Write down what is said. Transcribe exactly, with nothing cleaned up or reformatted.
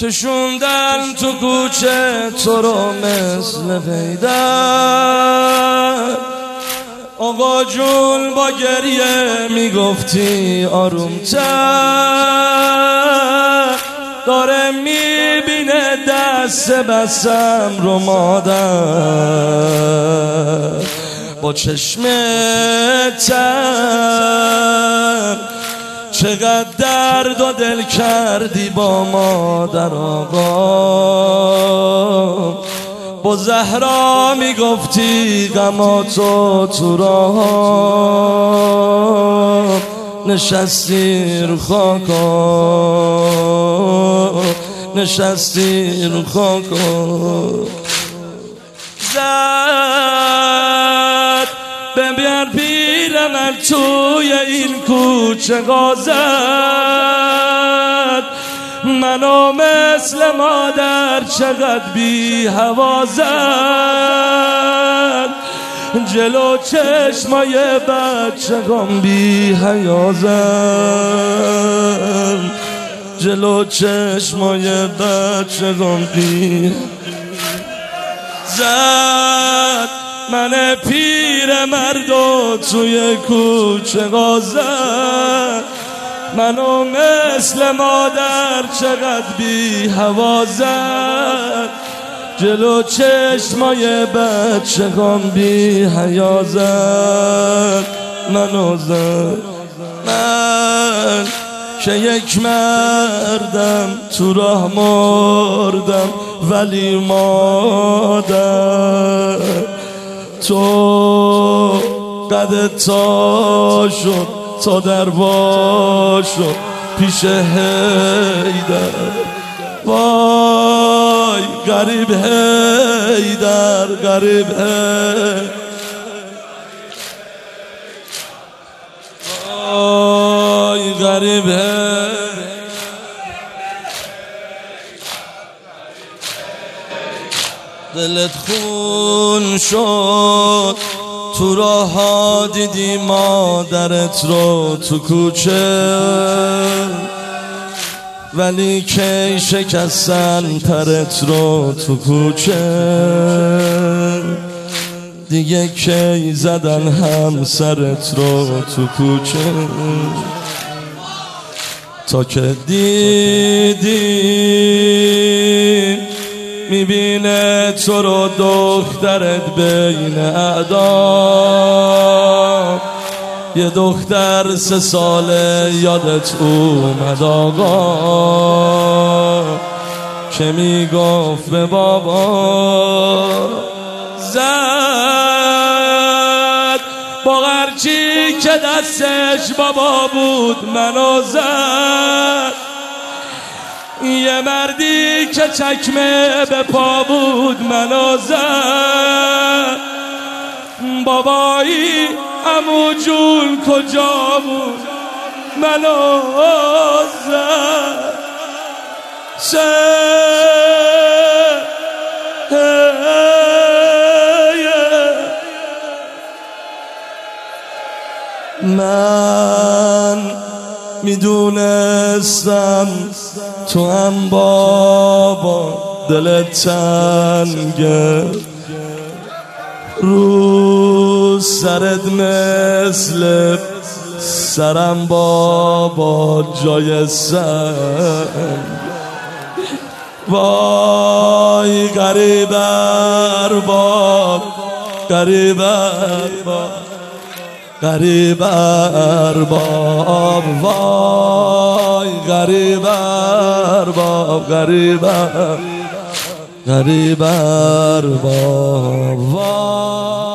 کشوندن تو کوچه تو رو مثل پیدر. آقا جون با گریه میگفتی آرومتر، داره میبینه دست بسم رو مادر. با چشم تر چقدر درد و دل کردی با مادر. آقا با زهرا میگفتی غماتو تو راه، نشستی رو خاکا، نشستی رو خاکا. زد ببین پیر من توی این کوچه غازد، منو مثل مادر چقدر بی هوا زد. جلو چشمای بچگام بی حیا زد، جلو چشمای بچگام بی زد. من پیر مردو توی کوچه غازد، منو مثل مادر چقدر بی هوا زد. جلو چشمای بچگام بی حیا زد، منو زد. من که یک مردم تو راه مردم، ولی مادر تو قدت تا شد تا در باشو پیش حیدر. وای غریب حیدر، غریب حیدر، وای غریب حیدر. دلت خون شد تو راه ها، دیدی مادرت رو تو کوچه، ولی کی شکستن پرت رو تو کوچه. دیگه کی زدن هم سرت رو تو کوچه. تا که دیدی میبینه تو رو دخترت بین اعدام، یه دختر سه ساله یادت اومد آقا، که میگفت به بابا. زد با هرچی که دستش بابا بود منو زد. یه مردی که چکمه به پا بود منو زد. بابایی عمو جون کجا بود منو زد. من میدونستم تو هم بابا دلت تنگه، رو سرت مثل سرم بابا جای سنگ. وای غریب ارباب، غریب ارباب، غریب ارباب. وای غریب ارباب، غریب غریب ارباب. وای